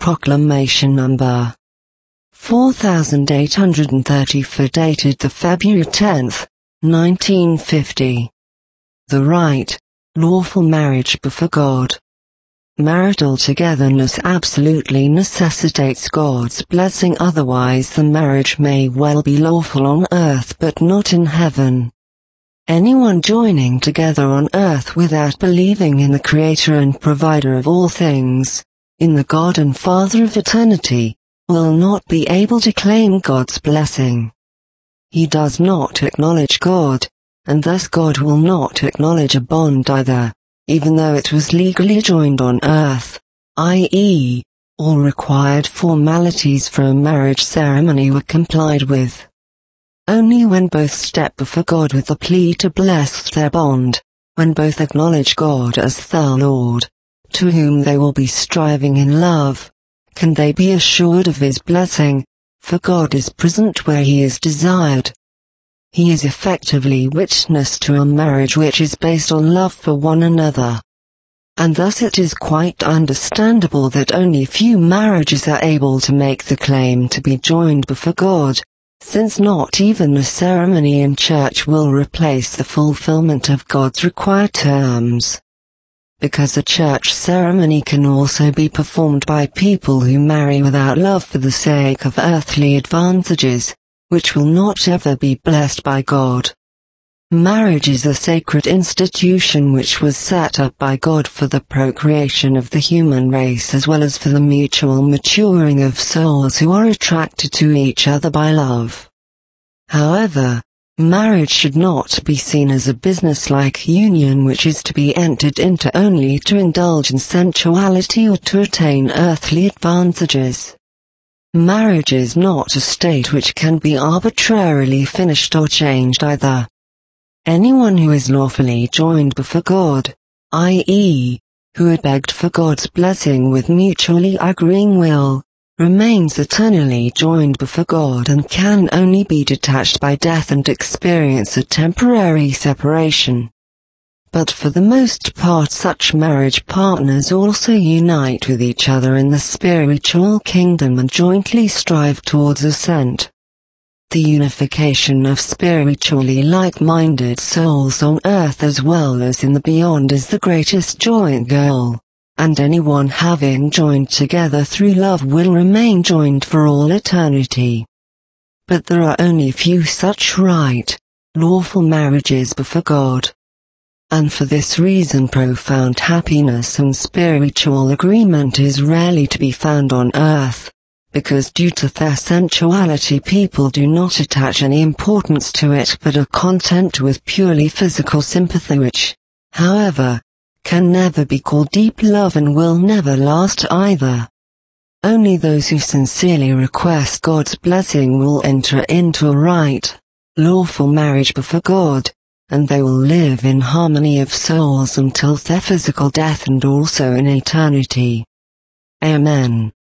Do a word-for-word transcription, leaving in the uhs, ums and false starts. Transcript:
Proclamation number four thousand eight hundred thirty-four dated the February tenth, nineteen fifty. The right, lawful marriage before God. Marital togetherness absolutely necessitates God's blessing, otherwise the marriage may well be lawful on earth but not in heaven. Anyone joining together on earth without believing in the Creator and Provider of all things, in the God and Father of eternity, will not be able to claim God's blessing. He does not acknowledge God, and thus God will not acknowledge a bond either, even though it was legally joined on earth, that is, all required formalities for a marriage ceremony were complied with. Only when both step before God with the plea to bless their bond, when both acknowledge God as the Lord, to whom they will be striving in love, can they be assured of His blessing, for God is present where He is desired. He is effectively witness to a marriage which is based on love for one another. And thus it is quite understandable that only few marriages are able to make the claim to be joined before God, since not even a ceremony in church will replace the fulfillment of God's required terms. Because a church ceremony can also be performed by people who marry without love for the sake of earthly advantages, which will not ever be blessed by God. Marriage is a sacred institution which was set up by God for the procreation of the human race as well as for the mutual maturing of souls who are attracted to each other by love. However, marriage should not be seen as a business-like union which is to be entered into only to indulge in sensuality or to attain earthly advantages. Marriage is not a state which can be arbitrarily finished or changed either. Anyone who is lawfully joined before God, that is, who had begged for God's blessing with mutually agreeing will, remains eternally joined before God and can only be detached by death and experience a temporary separation. But for the most part such marriage partners also unite with each other in the spiritual kingdom and jointly strive towards ascent. The unification of spiritually like-minded souls on earth as well as in the beyond is the greatest joint goal, and anyone having joined together through love will remain joined for all eternity. But there are only few such right, lawful marriages before God. And for this reason profound happiness and spiritual agreement is rarely to be found on earth, because due to their sensuality people do not attach any importance to it but are content with purely physical sympathy which, however, can never be called deep love and will never last either. Only those who sincerely request God's blessing will enter into a right, lawful marriage before God, and they will live in harmony of souls until their physical death and also in eternity. Amen.